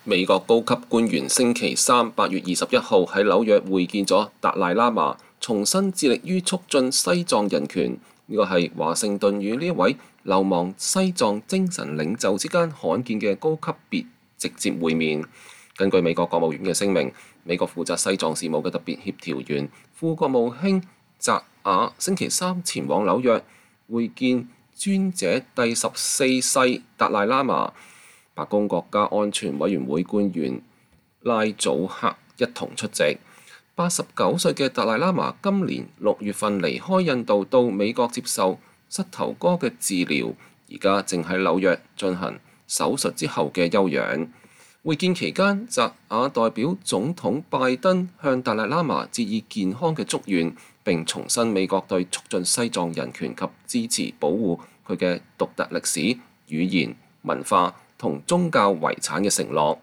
美國高級官員星期三8月21號喺紐約會見咗達賴喇嘛，重新致力於促進西藏人權。呢個係華盛頓與呢一位流亡西藏精神領袖之間罕見嘅高級別直接會面。根據美國國務院嘅聲明，美國負責西藏事務嘅特別協調員副國務卿扎瓦星期三前往紐約會見尊者第14世達賴喇嘛。白宮國家安全委員會官員拉祖克一同出席。89歲嘅達賴喇嘛今年6月份離開印度到美國接受膝頭哥嘅治療，而家正喺紐約進行手術之後嘅休養。會見期間，扎瓦代表總統拜登向達賴喇嘛致以健康嘅祝願，並重申美國對促進西藏人權及支持保護佢嘅獨特歷史、語言、文化同宗教遺產嘅承諾。